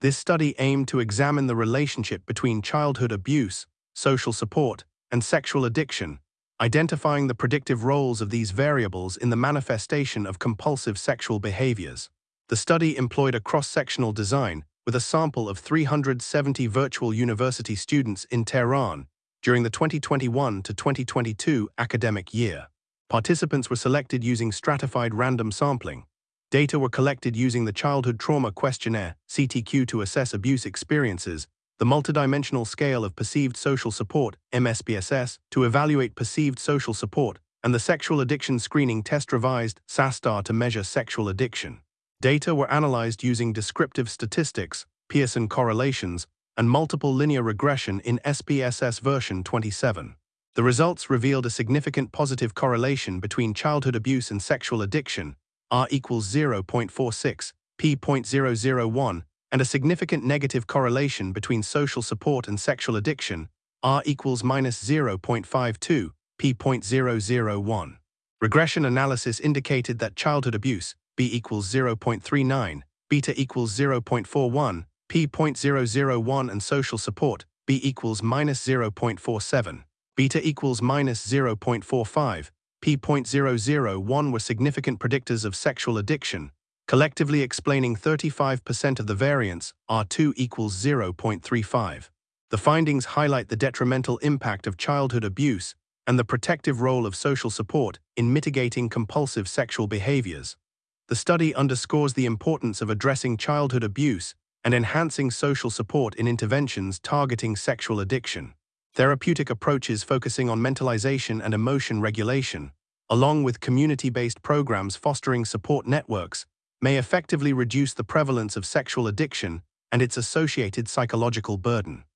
This study aimed to examine the relationship between childhood abuse, social support, and sexual addiction, identifying the predictive roles of these variables in the manifestation of compulsive sexual behaviors. The study employed a cross-sectional design with a sample of 370 virtual university students in Tehran during the 2021 to 2022 academic year. Participants were selected using stratified random sampling. Data were collected using the Childhood Trauma Questionnaire, CTQ, to assess abuse experiences, the Multidimensional Scale of Perceived Social Support, MSPSS, to evaluate perceived social support, and the Sexual Addiction Screening Test Revised, SASTAR, to measure sexual addiction. Data were analyzed using descriptive statistics, Pearson correlations, and multiple linear regression in SPSS version 27. The results revealed a significant positive correlation between childhood abuse and sexual addiction, R equals 0.46, p.001, and a significant negative correlation between social support and sexual addiction, R equals -0.52, p.001. Regression analysis indicated that childhood abuse, B equals 0.39, beta equals 0.41, p.001, and social support, B equals -0.47, beta equals -0.45, p.001, were significant predictors of sexual addiction, collectively explaining 35% of the variance, R2 equals 0.35. The findings highlight the detrimental impact of childhood abuse and the protective role of social support in mitigating compulsive sexual behaviors. The study underscores the importance of addressing childhood abuse and enhancing social support in interventions targeting sexual addiction. Therapeutic approaches focusing on mentalization and emotion regulation, along with community-based programs fostering support networks, may effectively reduce the prevalence of sexual addiction and its associated psychological burden.